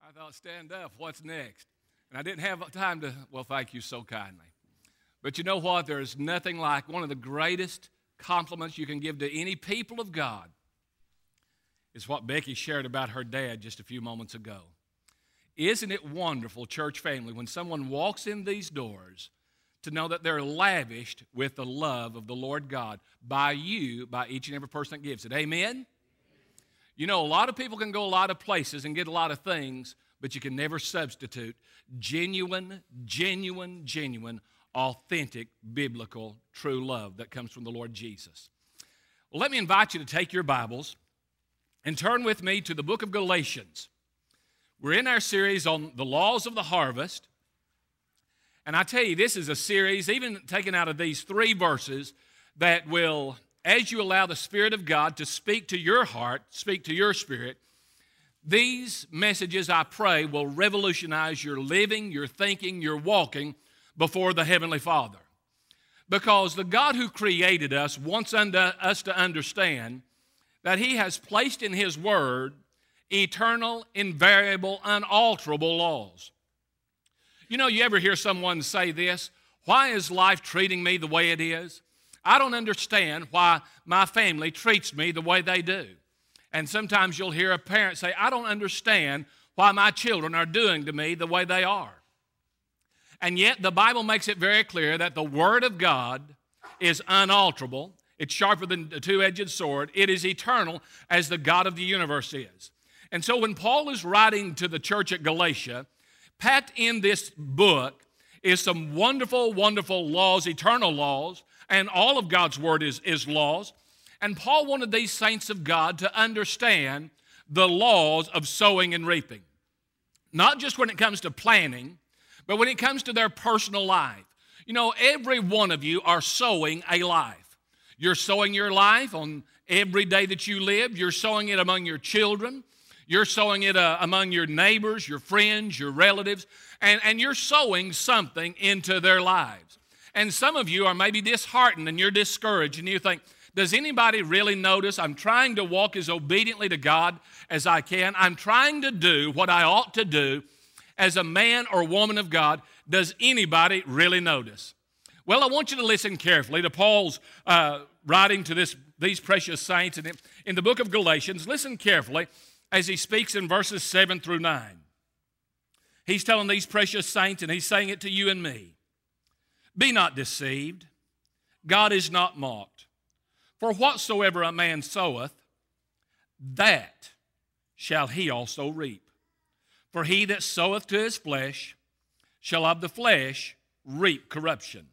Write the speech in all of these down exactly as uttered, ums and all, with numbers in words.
I thought, stand up, what's next? And I didn't have time to, well, thank you so kindly. But you know what? There's nothing like one of the greatest compliments you can give to any people of God is what Becky shared about her dad just a few moments ago. Isn't it wonderful, church family, when someone walks in these doors to know that they're lavished with the love of the Lord God by you, by each and every person that gives it. Amen? You know, a lot of people can go a lot of places and get a lot of things, but you can never substitute genuine, genuine, genuine, authentic, biblical, true love that comes from the Lord Jesus. Well, let me invite you to take your Bibles and turn with me to the book of Galatians. We're in our series on the laws of the harvest. And I tell you, this is a series, even taken out of these three verses, that will, as you allow the Spirit of God to speak to your heart, speak to your spirit, these messages, I pray, will revolutionize your living, your thinking, your walking before the Heavenly Father. Because the God who created us wants us to understand that He has placed in His Word eternal, invariable, unalterable laws. You know, you ever hear someone say this, why is life treating me the way it is? I don't understand why my family treats me the way they do. And sometimes you'll hear a parent say, I don't understand why my children are doing to me the way they are. And yet the Bible makes it very clear that the Word of God is unalterable. It's sharper than a two-edged sword. It is eternal as the God of the universe is. And so when Paul is writing to the church at Galatia, packed in this book is some wonderful, wonderful laws, eternal laws, and all of God's Word is, is laws. And Paul wanted these saints of God to understand the laws of sowing and reaping. Not just when it comes to planting, but when it comes to their personal life. You know, every one of you are sowing a life. You're sowing your life on every day that you live. You're sowing it among your children. You're sowing it uh, among your neighbors, your friends, your relatives, and, and you're sowing something into their lives. And some of you are maybe disheartened and you're discouraged and you think, does anybody really notice? I'm trying to walk as obediently to God as I can. I'm trying to do what I ought to do as a man or woman of God. Does anybody really notice? Well, I want you to listen carefully to Paul's uh, writing to this, these precious saints in, in the book of Galatians. Listen carefully as he speaks in verses seven through nine. He's telling these precious saints, and he's saying it to you and me. Be not deceived. God is not mocked. For whatsoever a man soweth, that shall he also reap. For he that soweth to his flesh shall of the flesh reap corruption.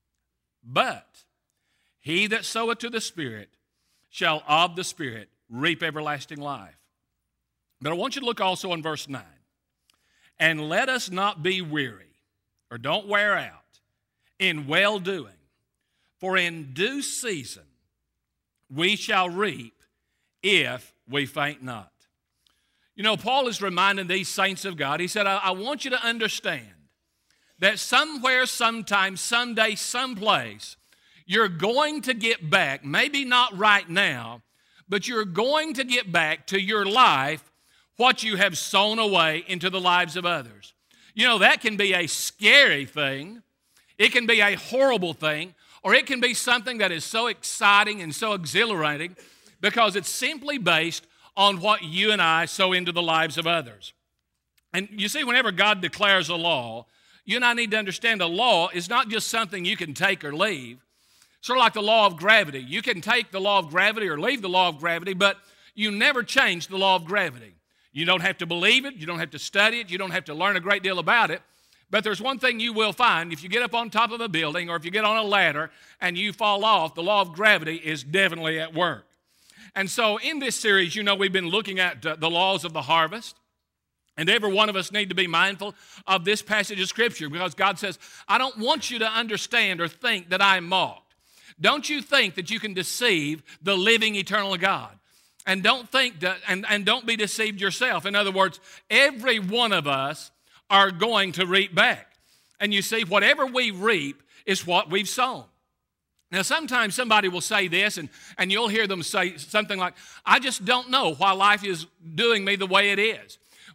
But he that soweth to the Spirit shall of the Spirit reap everlasting life. But I want you to look also in verse nine. And let us not be weary, or don't wear out, in well-doing. For in due season we shall reap if we faint not. You know, Paul is reminding these saints of God. He said, I, I want you to understand that somewhere, sometime, someday, someplace, you're going to get back, maybe not right now, but you're going to get back to your life what you have sown away into the lives of others. You know, that can be a scary thing. It can be a horrible thing, or it can be something that is so exciting and so exhilarating because it's simply based on what you and I sow into the lives of others. And you see, whenever God declares a law, you and I need to understand a law is not just something you can take or leave. Sort of like the law of gravity. You can take the law of gravity or leave the law of gravity, but you never change the law of gravity. You don't have to believe it. You don't have to study it. You don't have to learn a great deal about it. But there's one thing you will find. If you get up on top of a building or if you get on a ladder and you fall off, the law of gravity is definitely at work. And so in this series, you know, we've been looking at uh, the laws of the harvest. And every one of us need to be mindful of this passage of Scripture because God says, I don't want you to understand or think that I'm mocked. Don't you think that you can deceive the living, eternal God. And don't think that, and, and don't be deceived yourself. In other words, every one of us are going to reap back. And you see, whatever we reap is what we've sown. Now, sometimes somebody will say this, and, and you'll hear them say something like, I just don't know why life is doing me the way it is.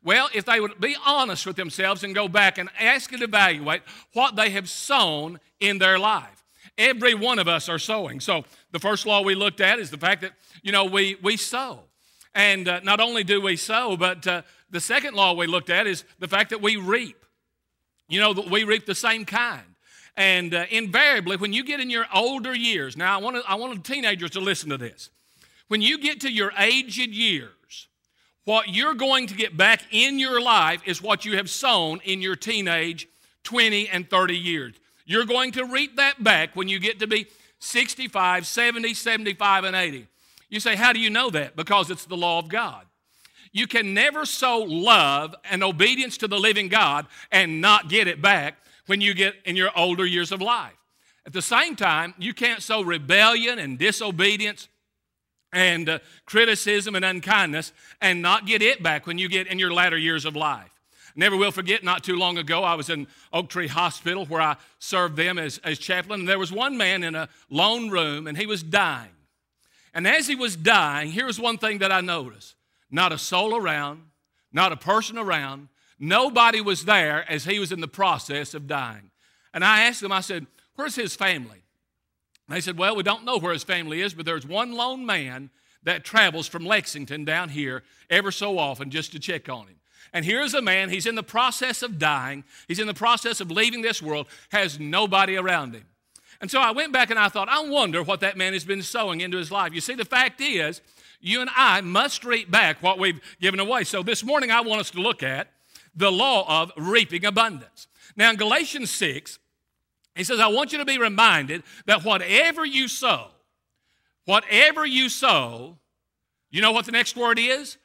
Well, if they would be honest with themselves and go back and ask and evaluate what they have sown in their life. Every one of us are sowing. So the first law we looked at is the fact that, you know, we, we sow. And uh, not only do we sow, but uh, the second law we looked at is the fact that we reap. You know, that we reap the same kind. And uh, invariably, when you get in your older years, now I want to, I want the teenagers to listen to this. When you get to your aged years, what you're going to get back in your life is what you have sown in your teenage twenty and thirty years. You're going to reap that back when you get to be sixty-five, seventy, seventy-five, and eighty. You say, how do you know that? Because it's the law of God. You can never sow love and obedience to the living God and not get it back when you get in your older years of life. At the same time, you can't sow rebellion and disobedience and uh, criticism and unkindness and not get it back when you get in your latter years of life. Never will forget, not too long ago, I was in Oak Tree Hospital where I served them as, as chaplain, and there was one man in a lone room, and he was dying. And as he was dying, here was one thing that I noticed. Not a soul around, not a person around. Nobody was there as he was in the process of dying. And I asked him, I said, where's his family? And they said, well, we don't know where his family is, but there's one lone man that travels from Lexington down here ever so often just to check on him. And here's a man, he's in the process of dying, he's in the process of leaving this world, has nobody around him. And so I went back and I thought, I wonder what that man has been sowing into his life. You see, the fact is, you and I must reap back what we've given away. So this morning I want us to look at the law of reaping abundance. Now in Galatians six, he says, I want you to be reminded that whatever you sow, whatever you sow, you know what the next word is?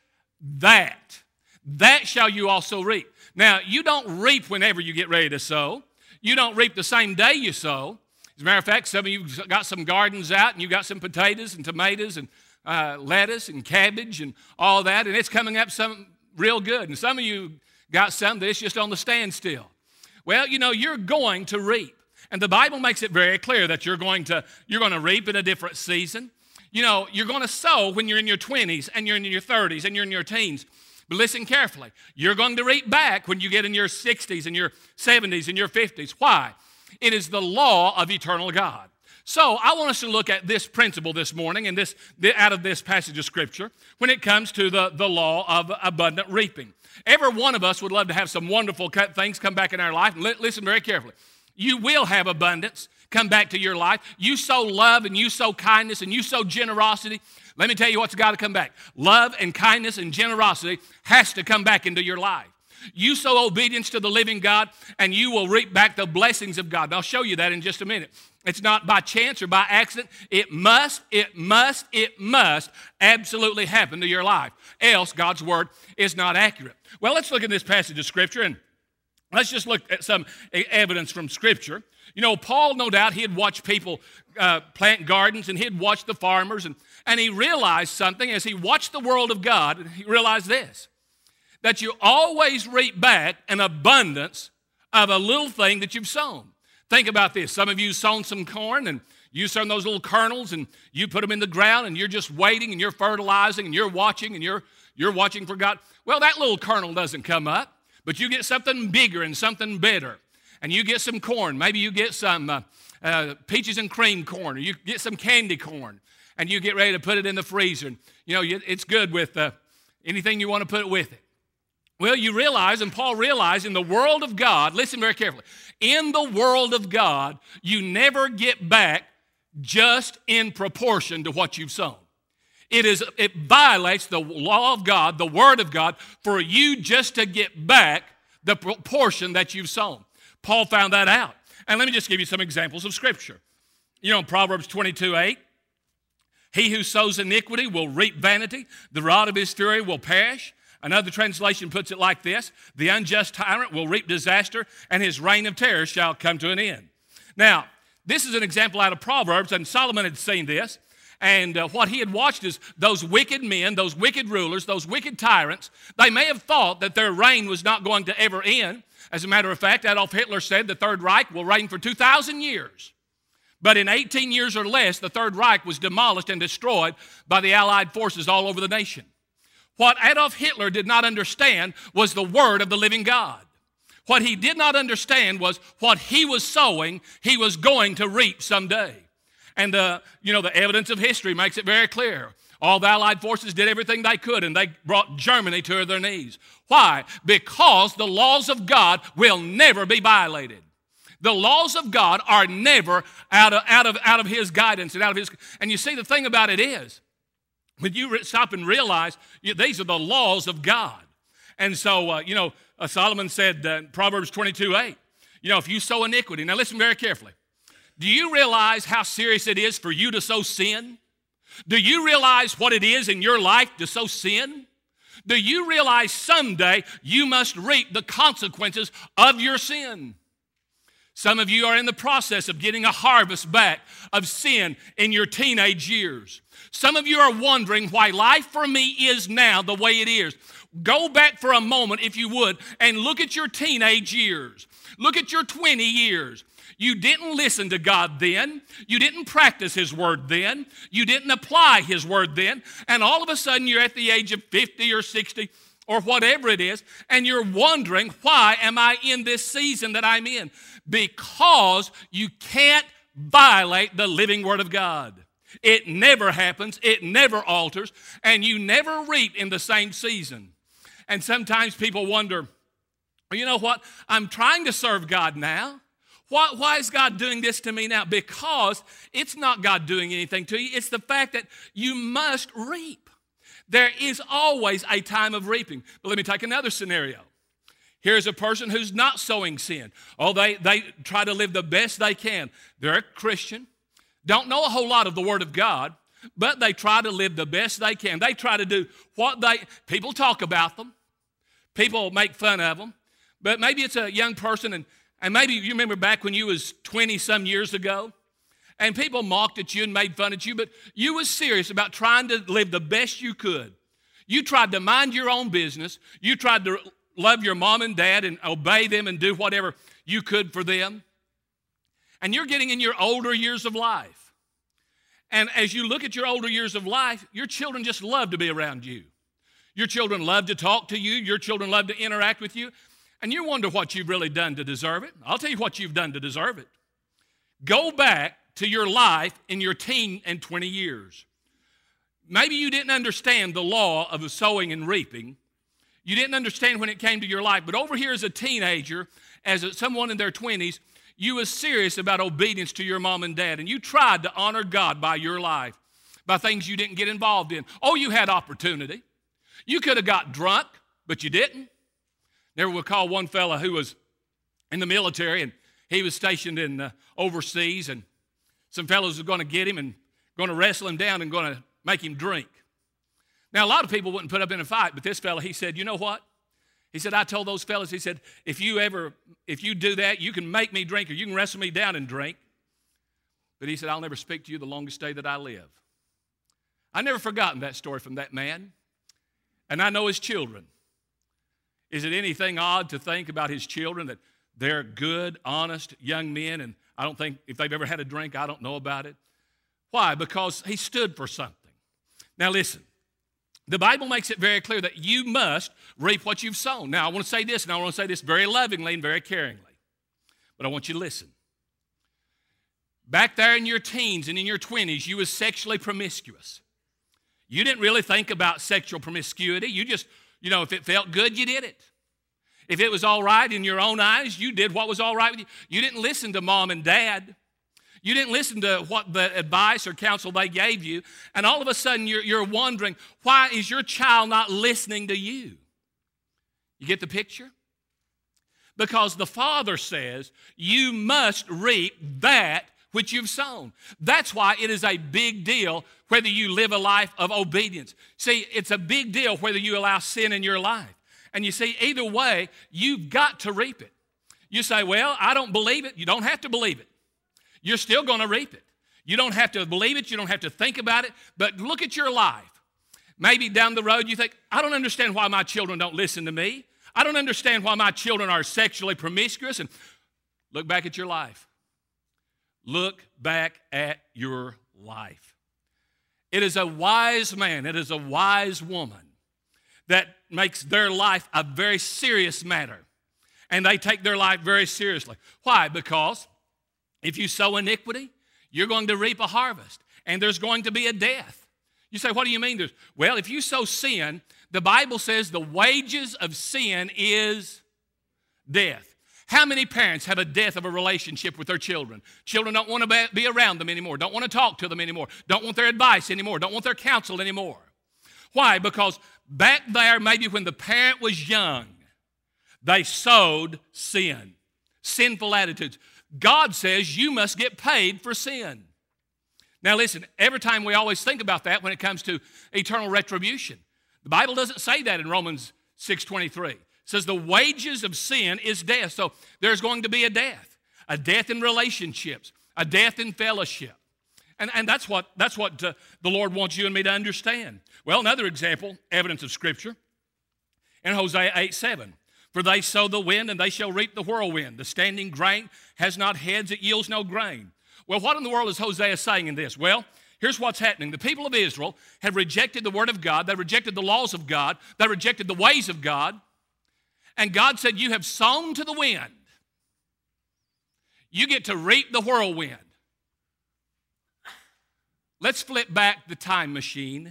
That. That shall you also reap. Now, you don't reap whenever you get ready to sow. You don't reap the same day you sow. As a matter of fact, some of you got some gardens out and you got some potatoes and tomatoes and uh, lettuce and cabbage and all that, and it's coming up some real good. And some of you got some that's just on the standstill. Well, you know, you're going to reap. And the Bible makes it very clear that you're going to, you're going to reap in a different season. You know, you're going to sow when you're in your twenties and you're in your thirties and you're in your teens. But listen carefully. You're going to reap back when you get in your sixties and your seventies and your fifties. Why? It is the law of eternal God. So I want us to look at this principle this morning and this out of this passage of Scripture when it comes to the, the law of abundant reaping. Every one of us would love to have some wonderful things come back in our life. And li- listen very carefully. You will have abundance come back to your life. You sow love and you sow kindness and you sow generosity. Let me tell you what's got to come back. Love and kindness and generosity has to come back into your life. You sow obedience to the living God and you will reap back the blessings of God. And I'll show you that in just a minute. It's not by chance or by accident. It must, it must, it must absolutely happen to your life. Else God's word is not accurate. Well, let's look at this passage of Scripture and let's just look at some evidence from Scripture. You know, Paul, no doubt, he had watched people uh, plant gardens and he had watched the farmers and, and he realized something as he watched the world of God. And he realized this, that you always reap back an abundance of a little thing that you've sown. Think about this. Some of you sown some corn and you sown those little kernels and you put them in the ground and you're just waiting and you're fertilizing and you're watching and you're, you're watching for God. Well, that little kernel doesn't come up, but you get something bigger and something better. And you get some corn. Maybe you get some uh, uh, peaches and cream corn, or you get some candy corn, and you get ready to put it in the freezer. And, you know, you, it's good with uh, anything you want to put with it. Well, you realize, and Paul realized, in the world of God, listen very carefully, in the world of God, you never get back just in proportion to what you've sown. It is, it violates the law of God, the word of God, for you just to get back the proportion that you've sown. Paul found that out. And let me just give you some examples of Scripture. You know, in Proverbs twenty-two eight, he who sows iniquity will reap vanity. The rod of his fury will perish. Another translation puts it like this: the unjust tyrant will reap disaster, and his reign of terror shall come to an end. Now, this is an example out of Proverbs, and Solomon had seen this. And uh, what he had watched is those wicked men, those wicked rulers, those wicked tyrants, they may have thought that their reign was not going to ever end. As a matter of fact, Adolf Hitler said the Third Reich will reign for two thousand years. But in eighteen years or less, the Third Reich was demolished and destroyed by the Allied forces all over the nation. What Adolf Hitler did not understand was the word of the living God. What he did not understand was what he was sowing, he was going to reap someday. And, uh, you know, the evidence of history makes it very clear. All the Allied forces did everything they could, and they brought Germany to their knees. Why? Because the laws of God will never be violated. The laws of God are never out of, out of, out of his guidance and out of his... And you see, the thing about it is, when you stop and realize, you, these are the laws of God. And so, uh, you know, uh, Solomon said uh, in Proverbs twenty-two eight, you know, if you sow iniquity... Now listen very carefully. Do you realize how serious it is for you to sow sin? Do you realize what it is in your life to sow sin? Do you realize someday you must reap the consequences of your sin? Some of you are in the process of getting a harvest back of sin in your teenage years. Some of you are wondering why life for me is now the way it is. Go back for a moment, if you would, and look at your teenage years. Look at your twenty years. You didn't listen to God then. You didn't practice His Word then. You didn't apply His Word then. And all of a sudden you're at the age of fifty or sixty or whatever it is, and you're wondering, why am I in this season that I'm in? Because you can't violate the living Word of God. It never happens. It never alters. And you never reap in the same season. And sometimes people wonder, well, you know what? I'm trying to serve God now. Why, why is God doing this to me now? Because it's not God doing anything to you. It's the fact that you must reap. There is always a time of reaping. But let me take another scenario. Here's a person who's not sowing sin. Oh, they, they try to live the best they can. They're a Christian, don't know a whole lot of the Word of God, but they try to live the best they can. They try to do what they, people talk about them. People make fun of them. But maybe it's a young person, and, and maybe you remember back when you was twenty-some years ago, and people mocked at you and made fun at you, but you was serious about trying to live the best you could. You tried to mind your own business. You tried to love your mom and dad and obey them and do whatever you could for them. And you're getting in your older years of life. And as you look at your older years of life, your children just love to be around you. Your children love to talk to you. Your children love to interact with you. And you wonder what you've really done to deserve it. I'll tell you what you've done to deserve it. Go back to your life in your teen and twenty years. Maybe you didn't understand the law of sowing and reaping. You didn't understand when it came to your life. But over here as a teenager, as a, someone in their twenties, you was serious about obedience to your mom and dad. And you tried to honor God by your life, by things you didn't get involved in. Oh, you had opportunity. You could have got drunk, but you didn't. Never recall one fella who was in the military, and he was stationed in uh, overseas, and some fellows were going to get him and going to wrestle him down and going to make him drink. Now, a lot of people wouldn't put up in a fight, but this fella, he said, you know what? He said, I told those fellas, he said, if you ever, if you do that, you can make me drink or you can wrestle me down and drink. But he said, I'll never speak to you the longest day that I live. I've never forgotten that story from that man. And I know his children. Is it anything odd to think about his children that they're good, honest young men, and I don't think if they've ever had a drink, I don't know about it. Why? Because he stood for something. Now listen, the Bible makes it very clear that you must reap what you've sown. Now I want to say this, and I want to say this very lovingly and very caringly, but I want you to listen. Back there in your teens and in your twenties, you was sexually promiscuous. You didn't really think about sexual promiscuity. You just, you know, if it felt good, you did it. If it was all right in your own eyes, you did what was all right with you. You didn't listen to mom and dad. You didn't listen to what the advice or counsel they gave you. And all of a sudden, you're, you're wondering, why is your child not listening to you? You get the picture? Because the Father says, you must reap that which you've sown. That's why it is a big deal whether you live a life of obedience. See, it's a big deal whether you allow sin in your life. And you see, either way, you've got to reap it. You say, well, I don't believe it. You don't have to believe it. You're still going to reap it. You don't have to believe it. You don't have to think about it. But look at your life. Maybe down the road you think, I don't understand why my children don't listen to me. I don't understand why my children are sexually promiscuous. And look back at your life. Look back at your life. It is a wise man. It is a wise woman that makes their life a very serious matter. And they take their life very seriously. Why? Because if you sow iniquity, you're going to reap a harvest. And there's going to be a death. You say, what do you mean there's? Well, if you sow sin, the Bible says the wages of sin is death. How many parents have a death of a relationship with their children? Children don't want to be around them anymore, don't want to talk to them anymore, don't want their advice anymore, don't want their counsel anymore. Why? Because back there, maybe when the parent was young, they sowed sin, sinful attitudes. God says you must get paid for sin. Now listen, every time we always think about that when it comes to eternal retribution. The Bible doesn't say that in Romans six twenty-three. It says the wages of sin is death. So there's going to be a death. A death in relationships. A death in fellowship. And, and that's what, that's what uh, the Lord wants you and me to understand. Well, another example, evidence of Scripture, in Hosea eight seven. For they sow the wind, and they shall reap the whirlwind. The standing grain has not heads, it yields no grain. Well, what in the world is Hosea saying in this? Well, here's what's happening. The people of Israel have rejected the word of God. They rejected the laws of God. They rejected the ways of God. And God said, you have sown to the wind. You get to reap the whirlwind. Let's flip back the time machine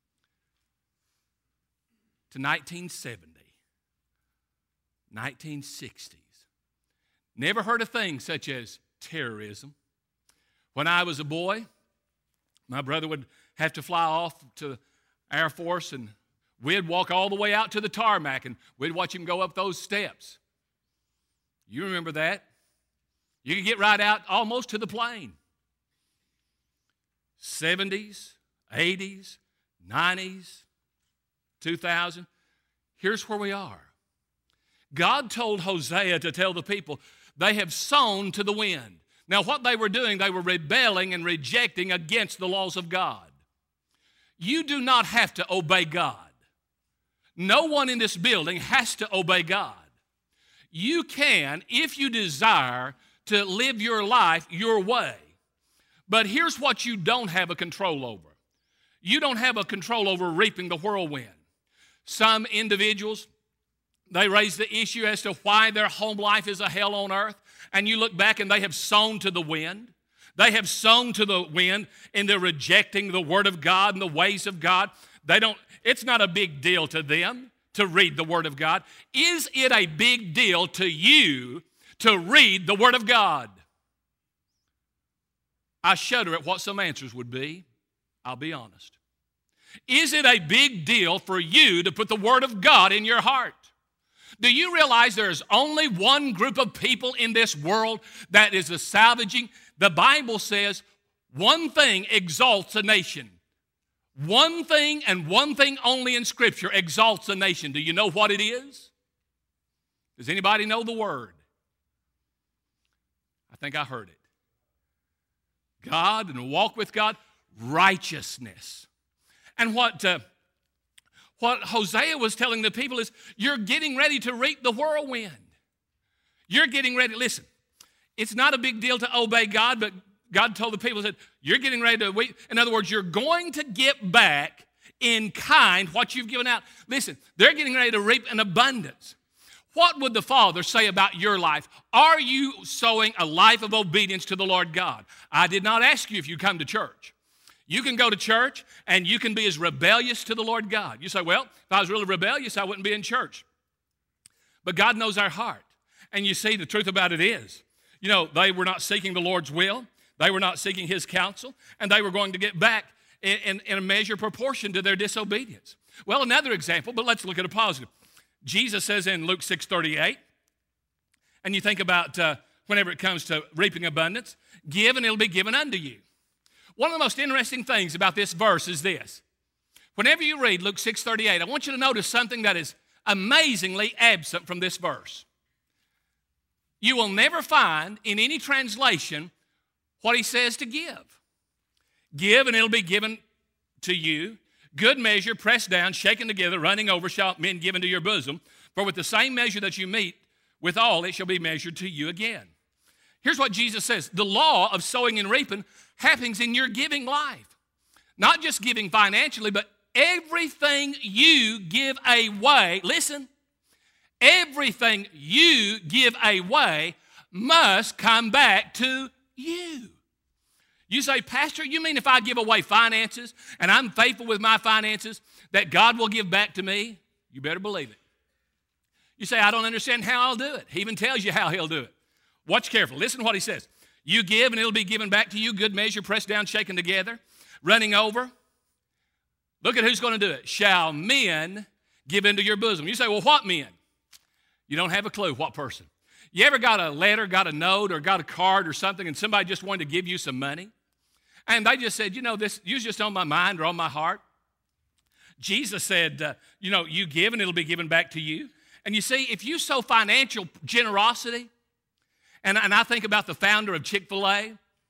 to nineteen seventy. nineteen sixties. Never heard a thing such as terrorism. When I was a boy, my brother would have to fly off to the Air Force, and we'd walk all the way out to the tarmac, and we'd watch him go up those steps. You remember that? You could get right out almost to the plane. seventies, eighties, nineties, two thousand. Here's where we are. God told Hosea to tell the people, they have sown to the wind. Now, what they were doing, they were rebelling and rejecting against the laws of God. You do not have to obey God. No one in this building has to obey God. You can, if you desire, to live your life your way. But here's what you don't have a control over. You don't have a control over reaping the whirlwind. Some individuals, they raise the issue as to why their home life is a hell on earth. And you look back and they have sown to the wind. They have sown to the wind and they're rejecting the Word of God and the ways of God. They don't, it's not a big deal to them to read the Word of God. Is it a big deal to you to read the Word of God? I shudder at what some answers would be. I'll be honest. Is it a big deal for you to put the Word of God in your heart? Do you realize there is only one group of people in this world that is the salvaging? The Bible says one thing exalts a nation. One thing and one thing only in Scripture exalts a nation. Do you know what it is? Does anybody know the word? I think I heard it. God and walk with God, righteousness. And what... Uh, What Hosea was telling the people is, you're getting ready to reap the whirlwind. You're getting ready. Listen, it's not a big deal to obey God, but God told the people, said, you're getting ready to reap. In other words, you're going to get back in kind what you've given out. Listen, they're getting ready to reap an abundance. What would the Father say about your life? Are you sowing a life of obedience to the Lord God? I did not ask you if you come to church. You can go to church and you can be as rebellious to the Lord God. You say, well, if I was really rebellious, I wouldn't be in church. But God knows our heart. And you see, the truth about it is, you know, they were not seeking the Lord's will. They were not seeking His counsel. And they were going to get back in, in, in a measure proportion to their disobedience. Well, another example, but let's look at a positive. Jesus says in Luke six thirty-eight, and you think about uh, whenever it comes to reaping abundance, give and it'll be given unto you. One of the most interesting things about this verse is this. Whenever you read Luke six thirty-eight, I want you to notice something that is amazingly absent from this verse. You will never find in any translation what he says to give. Give and it'll be given to you. Good measure, pressed down, shaken together, running over, shall men give into your bosom. For with the same measure that you meet withal, it shall be measured to you again. Here's what Jesus says. The law of sowing and reaping happens in your giving life. Not just giving financially, but everything you give away, listen, everything you give away must come back to you. You say, Pastor, you mean if I give away finances and I'm faithful with my finances, that God will give back to me? You better believe it. You say, I don't understand how I'll do it. He even tells you how he'll do it. Watch carefully. Listen to what he says. You give and it'll be given back to you, good measure, pressed down, shaken together, running over. Look at who's going to do it. Shall men give into your bosom? You say, well, what men? You don't have a clue what person. You ever got a letter, got a note, or got a card or something, and somebody just wanted to give you some money? And they just said, you know, this you was just on my mind or on my heart. Jesus said, uh, you know, you give and it'll be given back to you. And you see, if you sow financial generosity, and, and I think about the founder of Chick-fil-A,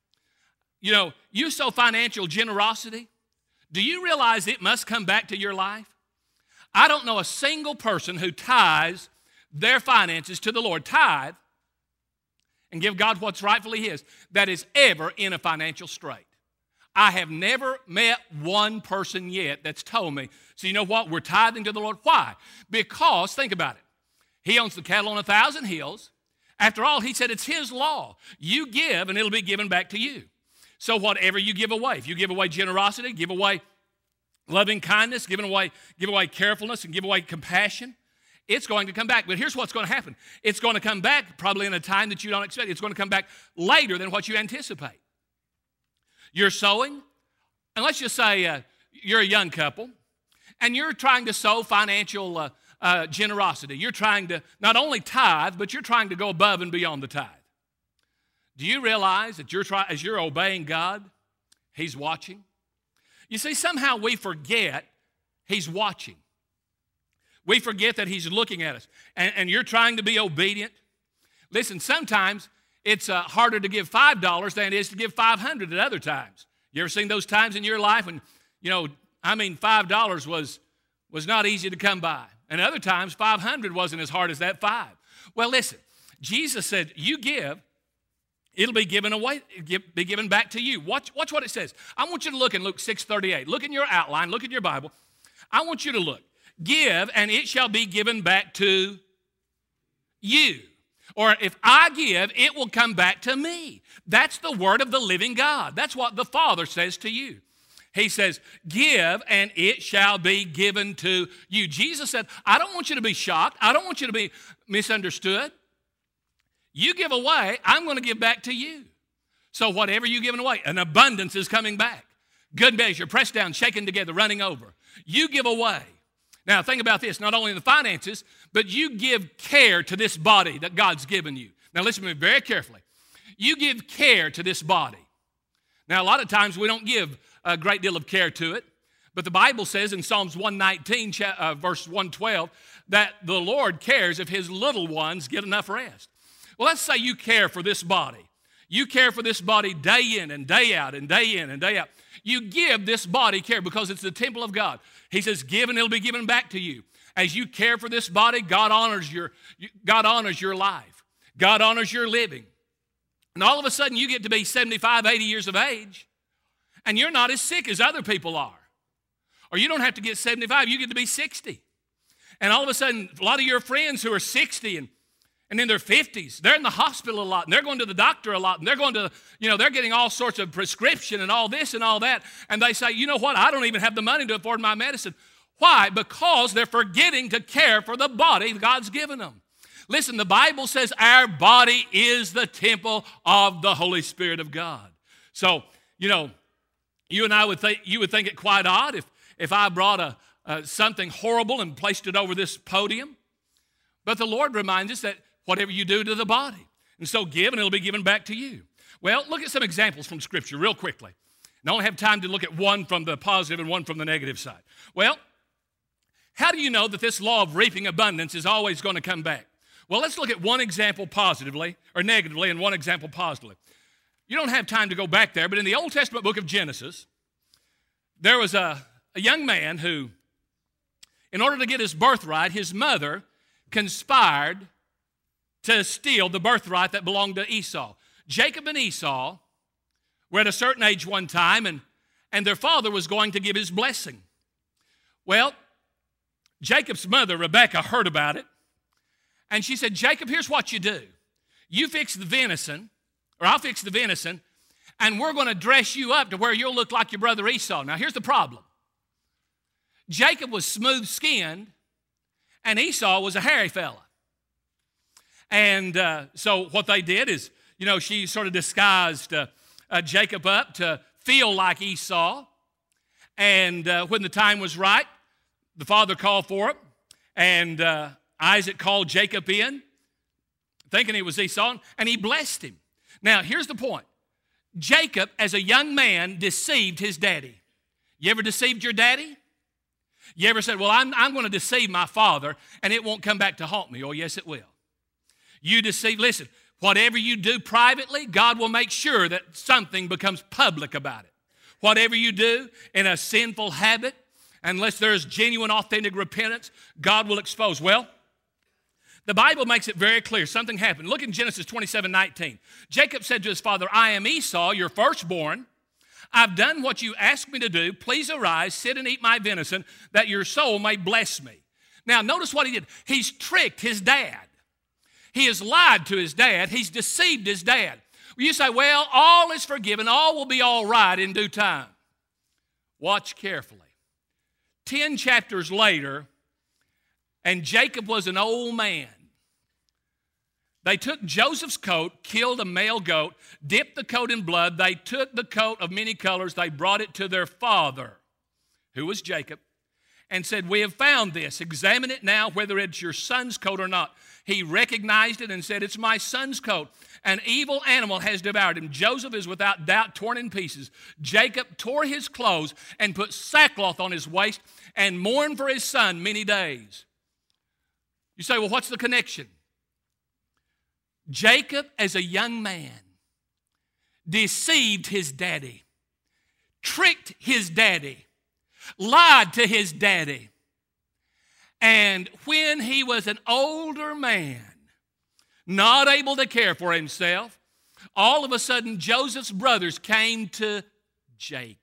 you know, you sow financial generosity, do you realize it must come back to your life? I don't know a single person who tithes their finances to the Lord, tithe, and give God what's rightfully his, that is ever in a financial strait. I have never met one person yet that's told me, so you know what, we're tithing to the Lord. Why? Because, think about it, he owns the cattle on a thousand hills. After all, he said it's his law. You give and it'll be given back to you. So whatever you give away, if you give away generosity, give away loving kindness, give away, give away carefulness, and give away compassion, it's going to come back. But here's what's going to happen. It's going to come back probably in a time that you don't expect. It's going to come back later than what you anticipate. You're sowing, and let's just say uh, you're a young couple, and you're trying to sow financial uh, uh, generosity. You're trying to not only tithe, but you're trying to go above and beyond the tithe. Do you realize that you're try- as you're obeying God, he's watching? You see, somehow we forget he's watching. We forget that he's looking at us, and, and you're trying to be obedient. Listen, sometimes it's uh, harder to give five dollars than it is to give five hundred dollars at other times. You ever seen those times in your life when, you know, I mean, five dollars was, was not easy to come by. And other times, five hundred dollars wasn't as hard as that five. Well, listen, Jesus said, you give, it'll be given away, be given back to you. Watch, watch what it says. I want you to look in Luke six thirty-eight. Look in your outline, look in your Bible. I want you to look. Give, and it shall be given back to you. Or if I give, it will come back to me. That's the word of the living God. That's what the Father says to you. He says, give, and it shall be given to you. Jesus said, I don't want you to be shocked. I don't want you to be misunderstood. You give away, I'm going to give back to you. So whatever you've given away, an abundance is coming back. Good measure, pressed down, shaken together, running over. You give away. Now, think about this, not only in the finances, but you give care to this body that God's given you. Now, listen to me very carefully. You give care to this body. Now, a lot of times we don't give a great deal of care to it, but the Bible says in Psalms one nineteen, uh, verse one twelve, that the Lord cares if his little ones get enough rest. Well, let's say you care for this body. You care for this body day in and day out and day in and day out. You give this body care because it's the temple of God. He says, give and it'll be given back to you. As you care for this body, God honors your, God honors your life. God honors your living. And all of a sudden, you get to be seventy-five, eighty years of age, and you're not as sick as other people are. Or you don't have to get seventy-five, you get to be sixty. And all of a sudden, a lot of your friends who are sixty and And in their fifties, they're in the hospital a lot, and they're going to the doctor a lot, and they're going to, you know, they're getting all sorts of prescription and all this and all that. And they say, you know what, I don't even have the money to afford my medicine. Why? Because they're forgetting to care for the body God's given them. Listen, the Bible says our body is the temple of the Holy Spirit of God. So, you know, you and I would think, you would think it quite odd if, if I brought a, uh, something horrible and placed it over this podium. But the Lord reminds us that whatever you do to the body. And so give, and it'll be given back to you. Well, look at some examples from Scripture real quickly. And I don't have time to look at one from the positive and one from the negative side. Well, how do you know that this law of reaping abundance is always going to come back? Well, let's look at one example positively, or negatively, and one example positively. You don't have time to go back there, but in the Old Testament book of Genesis, there was a, a young man who, in order to get his birthright, his mother conspired to steal the birthright that belonged to Esau. Jacob and Esau were at a certain age one time, and, and their father was going to give his blessing. Well, Jacob's mother, Rebekah, heard about it, and she said, Jacob, here's what you do. You fix the venison, or I'll fix the venison, and we're going to dress you up to where you'll look like your brother Esau. Now, here's the problem. Jacob was smooth-skinned, and Esau was a hairy fella. And uh, so what they did is, you know, she sort of disguised uh, uh, Jacob up to feel like Esau. And uh, when the time was right, the father called for him, and uh, Isaac called Jacob in, thinking he was Esau, and he blessed him. Now, here's the point. Jacob, as a young man, deceived his daddy. You ever deceived your daddy? You ever said, well, I'm, I'm going to deceive my father, and it won't come back to haunt me? Oh, yes, it will. You deceive, listen, whatever you do privately, God will make sure that something becomes public about it. Whatever you do in a sinful habit, unless there's genuine, authentic repentance, God will expose. Well, the Bible makes it very clear. Something happened. Look in Genesis twenty-seven nineteen. Jacob said to his father, I am Esau, your firstborn. I've done what you asked me to do. Please arise, sit and eat my venison, that your soul may bless me. Now, notice what he did. He's tricked his dad. He has lied to his dad. He's deceived his dad. You say, well, all is forgiven. All will be all right in due time. Watch carefully. Ten chapters later, and Jacob was an old man. They took Joseph's coat, killed a male goat, dipped the coat in blood. They took the coat of many colors. They brought it to their father, who was Jacob, and said, we have found this. Examine it now whether it's your son's coat or not. He recognized it and said, it's my son's coat. An evil animal has devoured him. Joseph is without doubt torn in pieces. Jacob tore his clothes and put sackcloth on his waist and mourned for his son many days. You say, well, what's the connection? Jacob, as a young man, deceived his daddy, tricked his daddy, lied to his daddy. And when he was an older man, not able to care for himself, all of a sudden Joseph's brothers came to Jacob.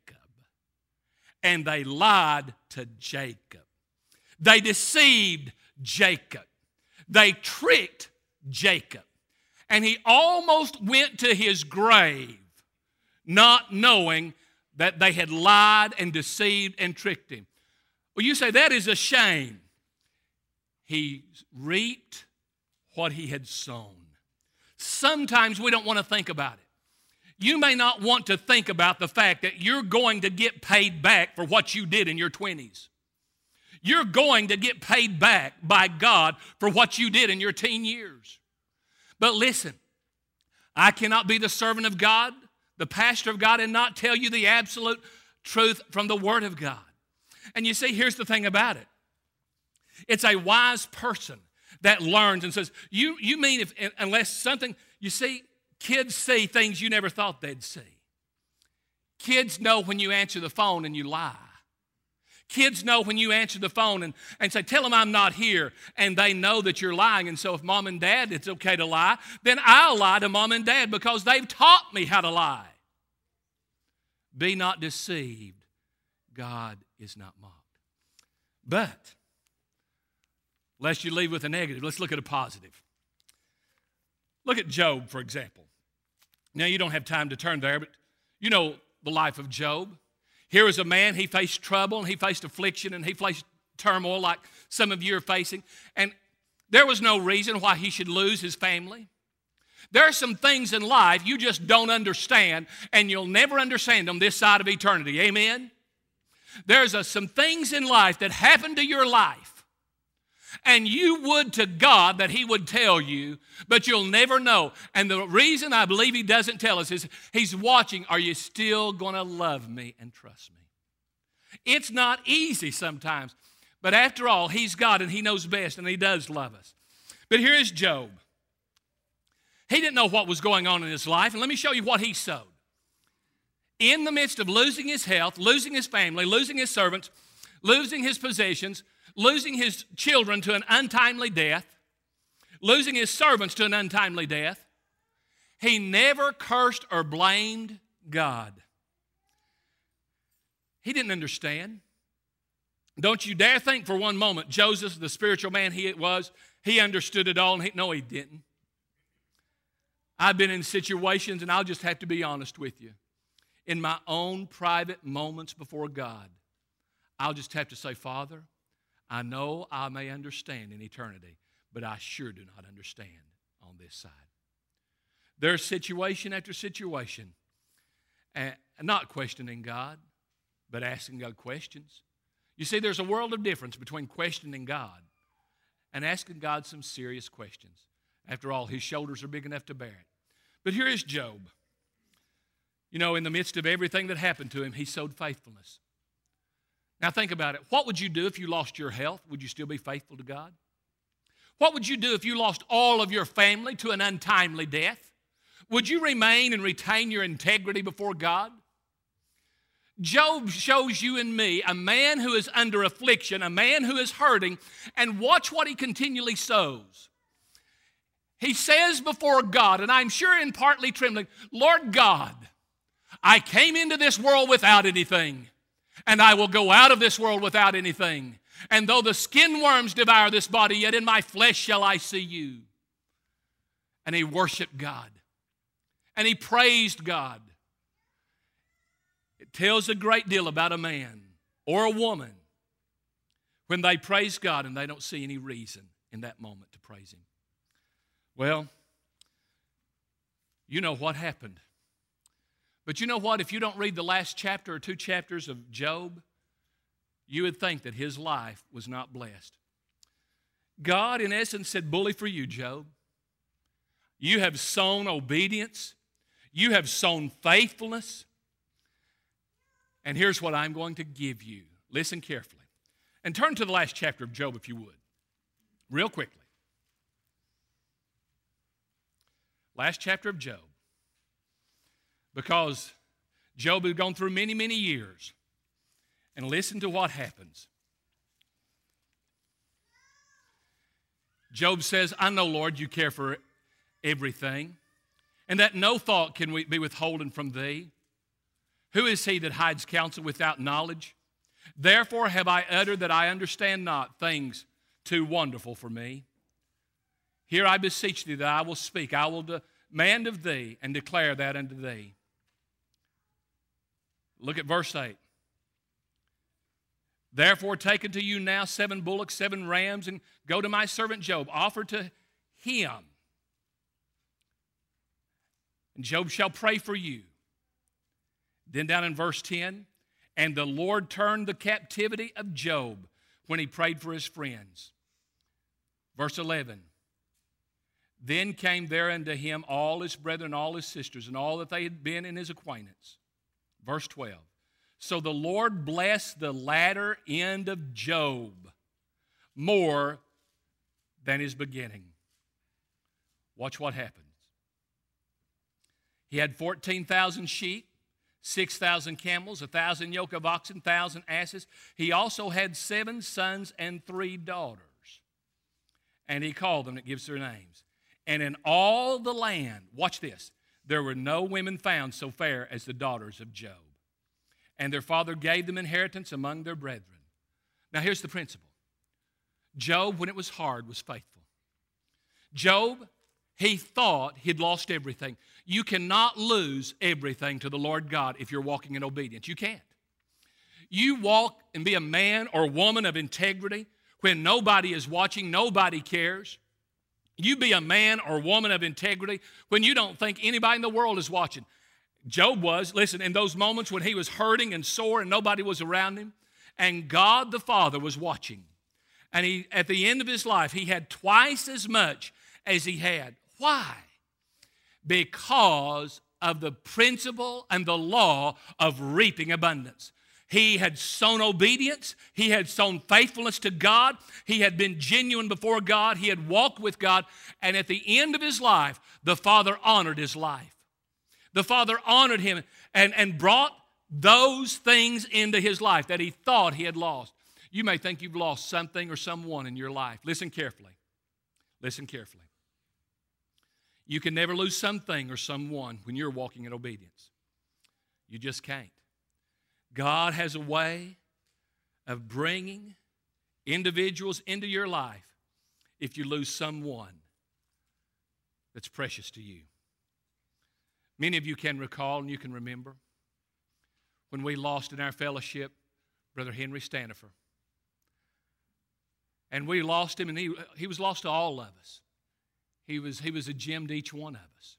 And they lied to Jacob. They deceived Jacob. They tricked Jacob. And he almost went to his grave not knowing that they had lied and deceived and tricked him. Well, you say, that is a shame. He reaped what he had sown. Sometimes we don't want to think about it. You may not want to think about the fact that you're going to get paid back for what you did in your twenties. You're going to get paid back by God for what you did in your teen years. But listen, I cannot be the servant of God, the pastor of God, and not tell you the absolute truth from the Word of God. And you see, here's the thing about it. It's a wise person that learns and says, you, you mean if unless something, you see, kids see things you never thought they'd see. Kids know when you answer the phone and you lie. Kids know when you answer the phone and, and say, tell them I'm not here, and they know that you're lying. And so if mom and dad, it's okay to lie, then I'll lie to mom and dad because they've taught me how to lie. Be not deceived. God is not mocked. But, lest you leave with a negative, let's look at a positive. Look at Job, for example. Now, you don't have time to turn there, but you know the life of Job. Here was a man, he faced trouble, and he faced affliction, and he faced turmoil like some of you are facing. And there was no reason why he should lose his family. There are some things in life you just don't understand, and you'll never understand them this side of eternity. Amen? There's a, some things in life that happen to your life, and you would to God that he would tell you, but you'll never know. And the reason I believe he doesn't tell us is he's watching, are you still going to love me and trust me? It's not easy sometimes, but after all, he's God and he knows best and he does love us. But here is Job. He didn't know what was going on in his life, and let me show you what he sowed. In the midst of losing his health, losing his family, losing his servants, losing his possessions, losing his children to an untimely death, losing his servants to an untimely death, he never cursed or blamed God. He didn't understand. Don't you dare think for one moment Joseph, the spiritual man he was, he understood it all. And he, no, he didn't. I've been in situations, and I'll just have to be honest with you. In my own private moments before God, I'll just have to say, Father, I know I may understand in eternity, but I sure do not understand on this side. There's situation after situation, and not questioning God, but asking God questions. You see, there's a world of difference between questioning God and asking God some serious questions. After all, his shoulders are big enough to bear it. But here is Job. You know, in the midst of everything that happened to him, he showed faithfulness. Now think about it. What would you do if you lost your health? Would you still be faithful to God? What would you do if you lost all of your family to an untimely death? Would you remain and retain your integrity before God? Job shows you and me a man who is under affliction, a man who is hurting, and watch what he continually sows. He says before God, and I'm sure in partly trembling, Lord God, I came into this world without anything, and I will go out of this world without anything. And though the skin worms devour this body, yet in my flesh shall I see you. And he worshiped God. And he praised God. It tells a great deal about a man or a woman when they praise God and they don't see any reason in that moment to praise him. Well, you know what happened. But you know what? If you don't read the last chapter or two chapters of Job, you would think that his life was not blessed. God, in essence, said, bully for you, Job. You have sown obedience. You have sown faithfulness. And here's what I'm going to give you. Listen carefully. And turn to the last chapter of Job, if you would, real quickly. Last chapter of Job. Because Job had gone through many, many years. And listen to what happens. Job says, I know, Lord, you care for everything, and that no thought can be withholden from thee. Who is he that hides counsel without knowledge? Therefore have I uttered that I understand not things too wonderful for me. Here I beseech thee that I will speak. I will demand of thee and declare that unto thee. Look at verse eight. Therefore take unto you now seven bullocks, seven rams, and go to my servant Job. Offer to him. And Job shall pray for you. Then down in verse ten, and the Lord turned the captivity of Job when he prayed for his friends. Verse eleven, then came there unto him all his brethren, all his sisters, and all that they had been in his acquaintance. Verse twelve, so the Lord blessed the latter end of Job more than his beginning. Watch what happens. He had fourteen thousand sheep, six thousand camels, one thousand yoke of oxen, one thousand asses. He also had seven sons and three daughters. And he called them, it gives their names. And in all the land, watch this, there were no women found so fair as the daughters of Job. And their father gave them inheritance among their brethren. Now here's the principle. Job, when it was hard, was faithful. Job, he thought he'd lost everything. You cannot lose everything to the Lord God if you're walking in obedience. You can't. You walk and be a man or woman of integrity when nobody is watching, nobody cares. You be a man or woman of integrity when you don't think anybody in the world is watching. Job was, listen, in those moments when he was hurting and sore and nobody was around him, and God the Father was watching. And he, at the end of his life, he had twice as much as he had. Why? Because of the principle and the law of reaping abundance. He had sown obedience. He had sown faithfulness to God. He had been genuine before God. He had walked with God. And at the end of his life, the Father honored his life. The Father honored him and, and brought those things into his life that he thought he had lost. You may think you've lost something or someone in your life. Listen carefully. Listen carefully. You can never lose something or someone when you're walking in obedience. You just can't. God has a way of bringing individuals into your life if you lose someone that's precious to you. Many of you can recall and you can remember when we lost in our fellowship Brother Henry Stanifer. And we lost him, and he, he was lost to all of us. He was, he was a gem to each one of us.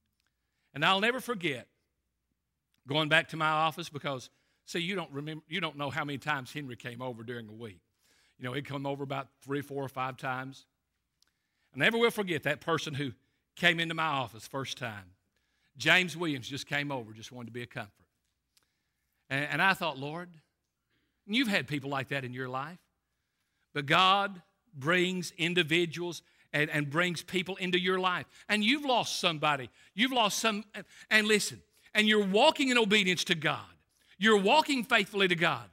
And I'll never forget going back to my office because, see, you don't remember, you don't know how many times Henry came over during a week. You know, he'd come over about three, four, or five times. I never will forget that person who came into my office first time. James Williams just came over, just wanted to be a comfort. And, and I thought, Lord, and you've had people like that in your life, but God brings individuals and, and brings people into your life. And you've lost somebody. You've lost some, and listen, and you're walking in obedience to God. You're walking faithfully to God.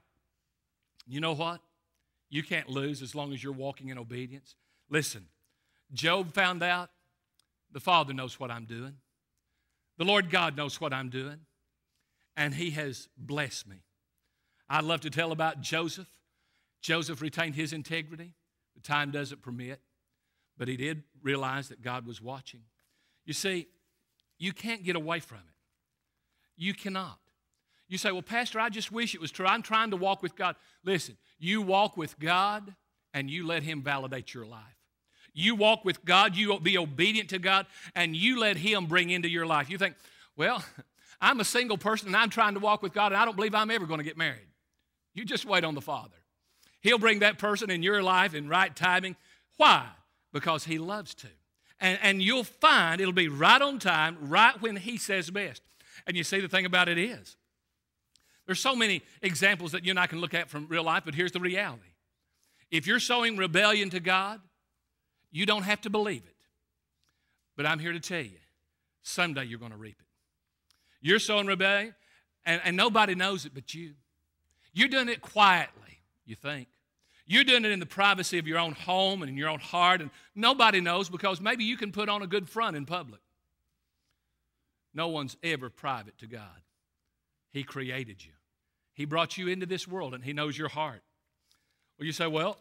You know what? You can't lose as long as you're walking in obedience. Listen, Job found out the Father knows what I'm doing. The Lord God knows what I'm doing. And He has blessed me. I love to tell about Joseph. Joseph retained his integrity. The time doesn't permit. But he did realize that God was watching. You see, you can't get away from it. You cannot. You say, well, Pastor, I just wish it was true. I'm trying to walk with God. Listen, you walk with God and you let Him validate your life. You walk with God, you be obedient to God, and you let Him bring into your life. You think, well, I'm a single person and I'm trying to walk with God and I don't believe I'm ever going to get married. You just wait on the Father. He'll bring that person in your life in right timing. Why? Because He loves to. And, and you'll find it'll be right on time, right when He says best. And you see, the thing about it is, there's so many examples that you and I can look at from real life, but here's the reality. If you're sowing rebellion to God, you don't have to believe it. But I'm here to tell you, someday you're going to reap it. You're sowing rebellion, and, and nobody knows it but you. You're doing it quietly, you think. You're doing it in the privacy of your own home and in your own heart, and nobody knows because maybe you can put on a good front in public. No one's ever private to God. He created you. He brought you into this world, and He knows your heart. Well, you say, well,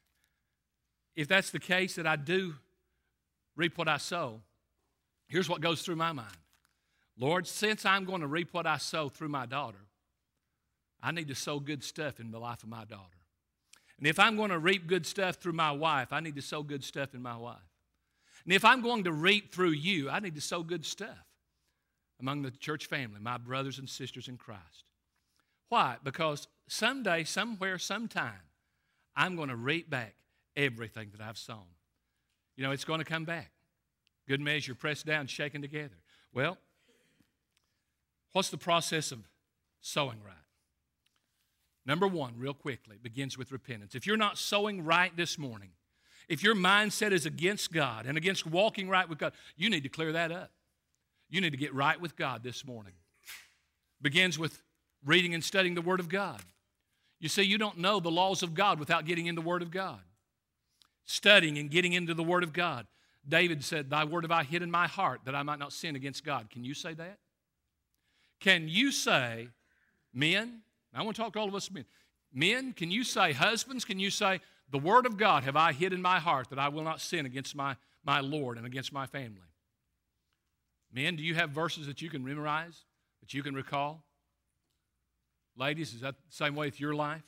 if that's the case that I do reap what I sow, here's what goes through my mind. Lord, since I'm going to reap what I sow through my daughter, I need to sow good stuff in the life of my daughter. And if I'm going to reap good stuff through my wife, I need to sow good stuff in my wife. And if I'm going to reap through you, I need to sow good stuff among the church family, my brothers and sisters in Christ. Why? Because someday, somewhere, sometime, I'm going to reap back everything that I've sown. You know, it's going to come back. Good measure, pressed down, shaken together. Well, what's the process of sowing right? Number one, real quickly, it begins with repentance. If you're not sowing right this morning, if your mindset is against God and against walking right with God, you need to clear that up. You need to get right with God this morning. Begins with reading and studying the Word of God. You see, you don't know the laws of God without getting in the Word of God. Studying and getting into the Word of God. David said, thy word have I hid in my heart that I might not sin against God. Can you say that? Can you say, men, I want to talk to all of us men. Men, can you say, husbands, can you say, the Word of God have I hid in my heart that I will not sin against my, my Lord and against my family? Men, do you have verses that you can memorize, that you can recall? Ladies, is that the same way with your life?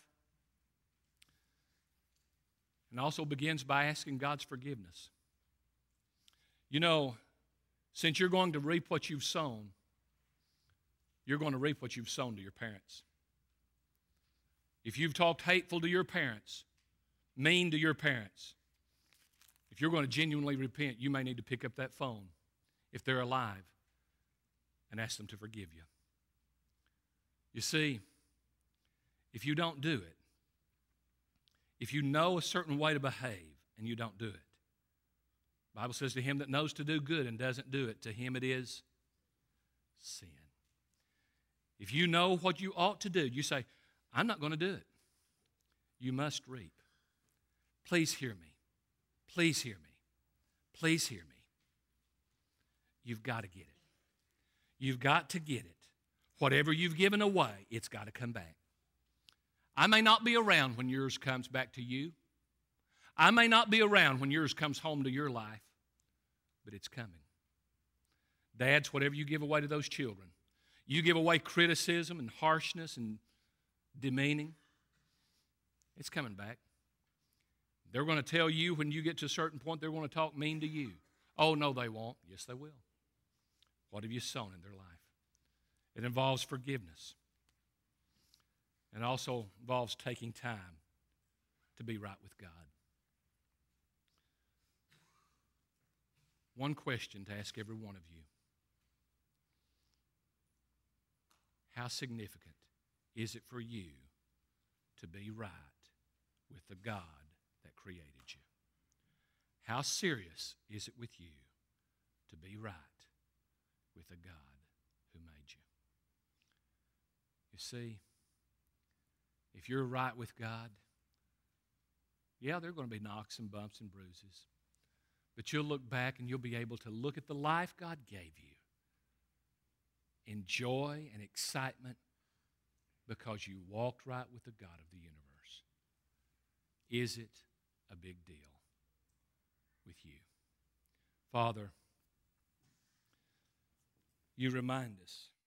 And also begins by asking God's forgiveness. You know, since you're going to reap what you've sown, you're going to reap what you've sown to your parents. If you've talked hateful to your parents, mean to your parents, if you're going to genuinely repent, you may need to pick up that phone, if they're alive, and ask them to forgive you. You see, if you don't do it, if you know a certain way to behave and you don't do it, the Bible says to him that knows to do good and doesn't do it, to him it is sin. If you know what you ought to do, you say, I'm not going to do it. You must reap. Please hear me. Please hear me. Please hear me. You've got to get it. You've got to get it. Whatever you've given away, it's got to come back. I may not be around when yours comes back to you. I may not be around when yours comes home to your life, but it's coming. Dads, whatever you give away to those children, you give away criticism and harshness and demeaning, it's coming back. They're going to tell you when you get to a certain point, they're going to talk mean to you. Oh, no, they won't. Yes, they will. What have you sown in their life? It involves forgiveness. It also involves taking time to be right with God. One question to ask every one of you. How significant is it for you to be right with the God that created you? How serious is it with you to be right with the God who made you? You see, if you're right with God, yeah, there are going to be knocks and bumps and bruises. But you'll look back and you'll be able to look at the life God gave you in joy and excitement because you walked right with the God of the universe. Is it a big deal with you? Father, you remind us